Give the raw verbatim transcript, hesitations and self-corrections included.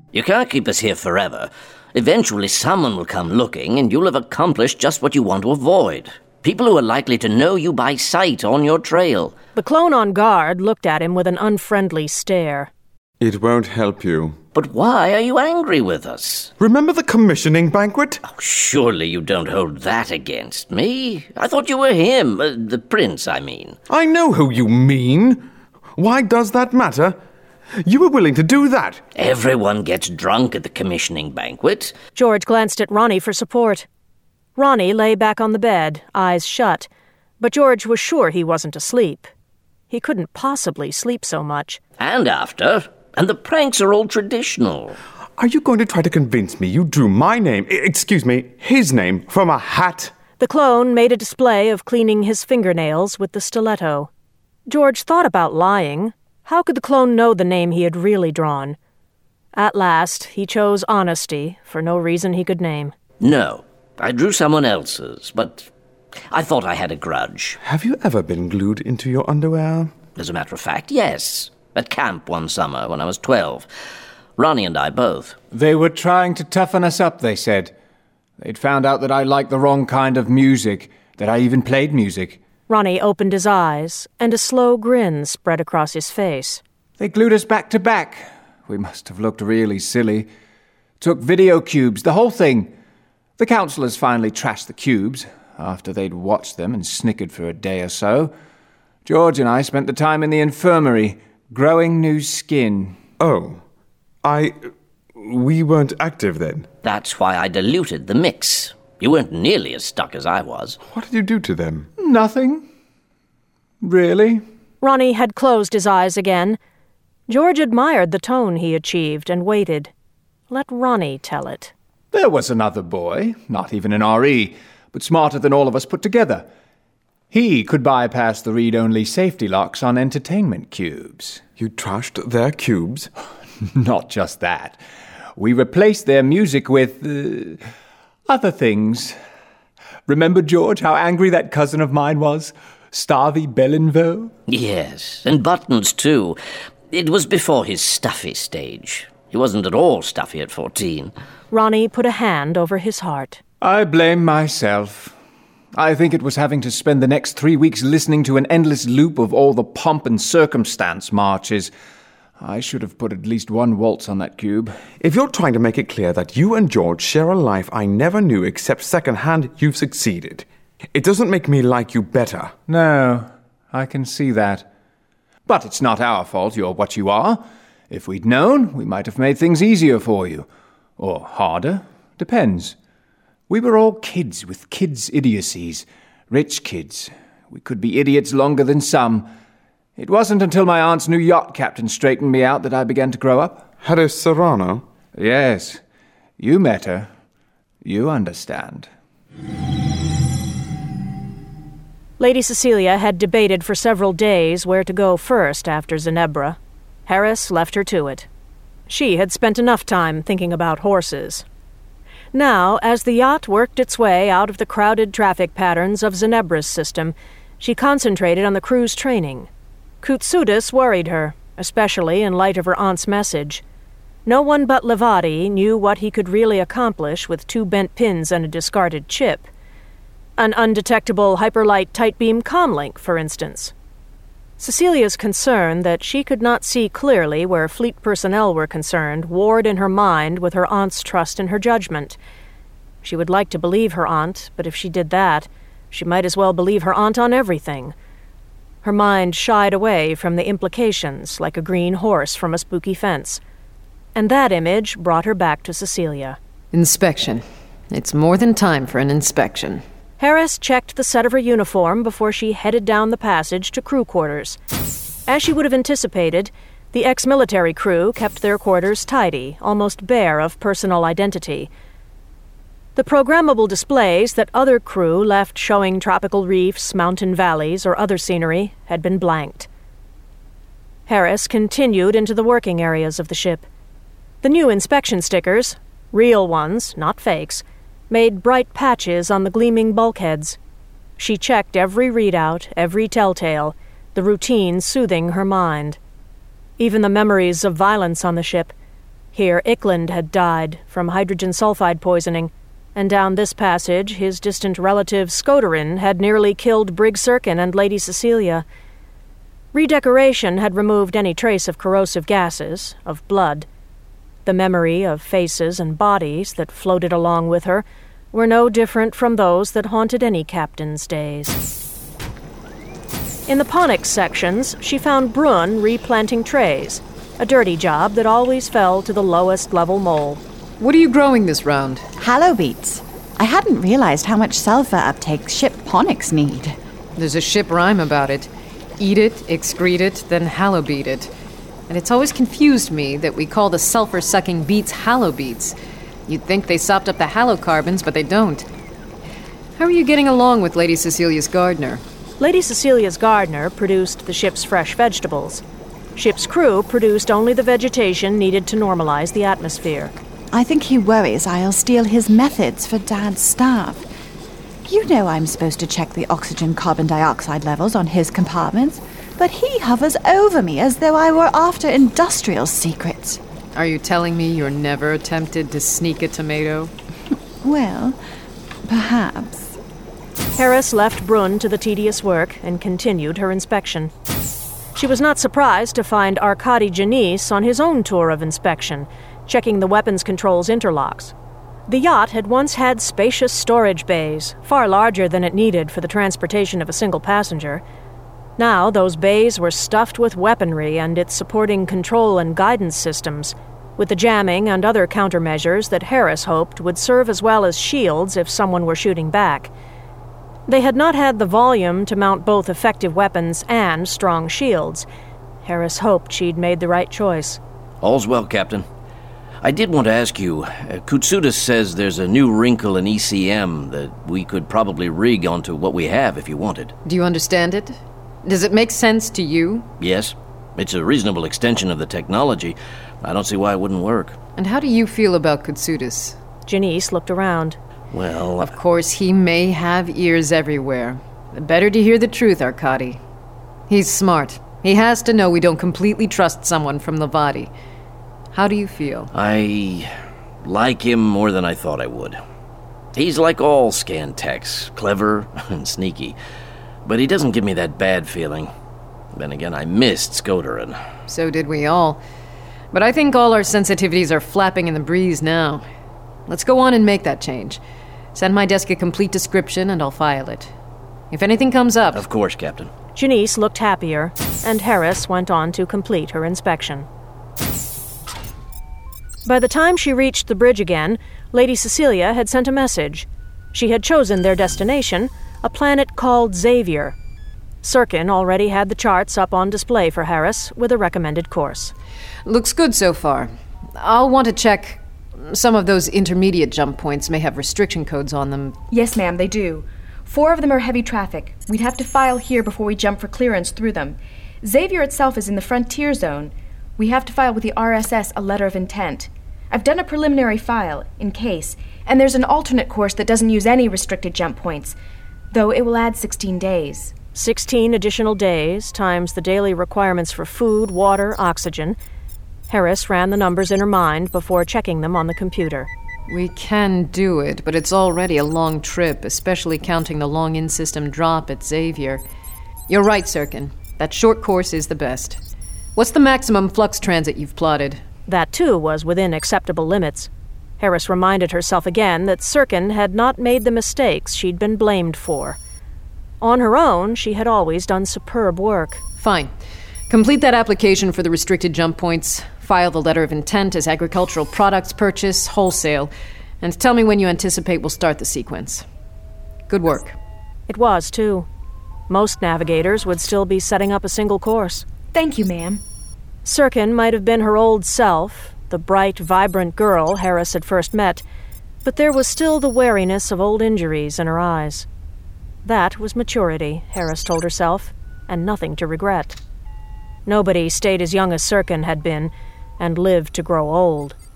You can't keep us here forever. Eventually someone will come looking, and you'll have accomplished just what you want to avoid. People who are likely to know you by sight on your trail. The clone on guard looked at him with an unfriendly stare. It won't help you. But why are you angry with us? Remember the commissioning banquet? Oh, surely you don't hold that against me. I thought you were him, uh, the prince, I mean. I know who you mean. Why does that matter? You were willing to do that. Everyone gets drunk at the commissioning banquet. George glanced at Ronnie for support. Ronnie lay back on the bed, eyes shut, but George was sure he wasn't asleep. He couldn't possibly sleep so much. And after, and the pranks are all traditional. Are you going to try to convince me you drew my name, excuse me, his name, from a hat? The clone made a display of cleaning his fingernails with the stiletto. George thought about lying. How could the clone know the name he had really drawn? At last, he chose honesty for no reason he could name. No, I drew someone else's, but I thought I had a grudge. Have you ever been glued into your underwear? As a matter of fact, yes. At camp one summer when I was twelve. Ronnie and I both. They were trying to toughen us up, they said. They'd found out that I liked the wrong kind of music, that I even played music. Ronnie opened his eyes, and a slow grin spread across his face. They glued us back to back. We must have looked really silly. Took video cubes, the whole thing. The counselors finally trashed the cubes, after they'd watched them and snickered for a day or so. George and I spent the time in the infirmary, growing new skin. Oh, I... we weren't active then. That's why I diluted the mix. You weren't nearly as stuck as I was. What did you do to them? Nothing. Really? Ronnie had closed his eyes again. George admired the tone he achieved and waited. Let Ronnie tell it. There was another boy, not even an R E, but smarter than all of us put together. He could bypass the read-only safety locks on entertainment cubes. You trashed their cubes? Not just that. We replaced their music with... Uh, other things. Remember, George, how angry that cousin of mine was? Starvey Bellinvaux? Yes, and Buttons, too. It was before his stuffy stage. He wasn't at all stuffy at fourteen. Ronnie put a hand over his heart. I blame myself. I think it was having to spend the next three weeks listening to an endless loop of all the pomp and circumstance marches. I should have put at least one waltz on that cube. If you're trying to make it clear that you and George share a life I never knew except secondhand, you've succeeded. It doesn't make me like you better. No, I can see that. But it's not our fault you're what you are. If we'd known, we might have made things easier for you. Or harder. Depends. We were all kids with kids' idiocies. Rich kids. We could be idiots longer than some. It wasn't until my aunt's new yacht captain straightened me out that I began to grow up. Harris Serrano? Yes. You met her. You understand. Lady Cecilia had debated for several days where to go first after Ginebra. Harris left her to it. She had spent enough time thinking about horses. Now, as the yacht worked its way out of the crowded traffic patterns of Ginebra's system, she concentrated on the crew's training. Koutsoutis worried her, especially in light of her aunt's message. No one but Levati knew what he could really accomplish with two bent pins and a discarded chip. An undetectable hyperlight tight-beam comlink, for instance. Cecilia's concern that she could not see clearly where fleet personnel were concerned warred in her mind with her aunt's trust in her judgment. She would like to believe her aunt, but if she did that, she might as well believe her aunt on everything. Her mind shied away from the implications like a green horse from a spooky fence. And that image brought her back to Cecilia. Inspection. It's more than time for an inspection. Harris checked the set of her uniform before she headed down the passage to crew quarters. As she would have anticipated, the ex-military crew kept their quarters tidy, almost bare of personal identity. The programmable displays that other crew left showing tropical reefs, mountain valleys, or other scenery had been blanked. Harris continued into the working areas of the ship. The new inspection stickers, real ones, not fakes, made bright patches on the gleaming bulkheads. She checked every readout, every telltale, the routine soothing her mind. Even the memories of violence on the ship, Here Ickland had died from hydrogen sulfide poisoning, and down this passage his distant relative Skoderin had nearly killed Brig Sirkin and Lady Cecilia. Redecoration had removed any trace of corrosive gases, of blood. The memory of faces and bodies that floated along with her were no different from those that haunted any captain's days. In the Ponyx sections, she found Brun replanting trays, a dirty job that always fell to the lowest level mole. What are you growing this round? Hallow beets. I hadn't realized how much sulfur uptake ship Ponyx need. There's a ship rhyme about it. Eat it, excrete it, then hallow beet it. And it's always confused me that we call the sulfur-sucking beets hallow beets. You'd think they sopped up the halocarbons, but they don't. How are you getting along with Lady Cecilia's gardener? Lady Cecilia's gardener produced the ship's fresh vegetables. Ship's crew produced only the vegetation needed to normalize the atmosphere. I think he worries I'll steal his methods for Dad's staff. You know I'm supposed to check the oxygen carbon dioxide levels on his compartments, but he hovers over me as though I were after industrial secrets. Are you telling me you're never tempted to sneak a tomato? Well, perhaps. Harris left Brun to the tedious work and continued her inspection. She was not surprised to find Arkady Janice on his own tour of inspection, checking the weapons controls interlocks. The yacht had once had spacious storage bays, far larger than it needed for the transportation of a single passenger. Now those bays were stuffed with weaponry and its supporting control and guidance systems, with the jamming and other countermeasures that Harris hoped would serve as well as shields if someone were shooting back. They had not had the volume to mount both effective weapons and strong shields. Harris hoped she'd made the right choice. All's well, Captain. I did want to ask you, uh, Kutsutis says there's a new wrinkle in E C M that we could probably rig onto what we have if you wanted. Do you understand it? Does it make sense to you? Yes. It's a reasonable extension of the technology. I don't see why it wouldn't work. And how do you feel about Kutsutis? Janice looked around. Well... Of course, he may have ears everywhere. Better to hear the truth, Arkady. He's smart. He has to know we don't completely trust someone from Levadi. How do you feel? I like him more than I thought I would. He's like all scan techs, clever and sneaky. But he doesn't give me that bad feeling. Then again, I missed Skoderin. So did we all. But I think all our sensitivities are flapping in the breeze now. Let's go on and make that change. Send my desk a complete description and I'll file it. If anything comes up... Of course, Captain. Janice looked happier, and Harris went on to complete her inspection. By the time she reached the bridge again, Lady Cecilia had sent a message. She had chosen their destination, a planet called Xavier. Sirkin already had the charts up on display for Harris with a recommended course. Looks good so far. I'll want to check... Some of those intermediate jump points may have restriction codes on them. Yes, ma'am, they do. Four of them are heavy traffic. We'd have to file here before we jump for clearance through them. Xavier itself is in the frontier zone. We have to file with the R S S a letter of intent. I've done a preliminary file, in case, and there's an alternate course that doesn't use any restricted jump points, though it will add sixteen days. Sixteen additional days, times the daily requirements for food, water, oxygen. Harris ran the numbers in her mind before checking them on the computer. We can do it, but it's already a long trip, especially counting the long in-system drop at Xavier. You're right, Sirkin. That short course is the best. What's the maximum flux transit you've plotted? That, too, was within acceptable limits. Harris reminded herself again that Sirkin had not made the mistakes she'd been blamed for. On her own, she had always done superb work. Fine. Complete that application for the restricted jump points, file the letter of intent as agricultural products purchase, wholesale, and tell me when you anticipate we'll start the sequence. Good work. It was, too. Most navigators would still be setting up a single course. Thank you, ma'am. Sirkin might have been her old self, the bright, vibrant girl Harris had first met, but there was still the wariness of old injuries in her eyes. That was maturity, Harris told herself, and nothing to regret. Nobody stayed as young as Sirkin had been and lived to grow old.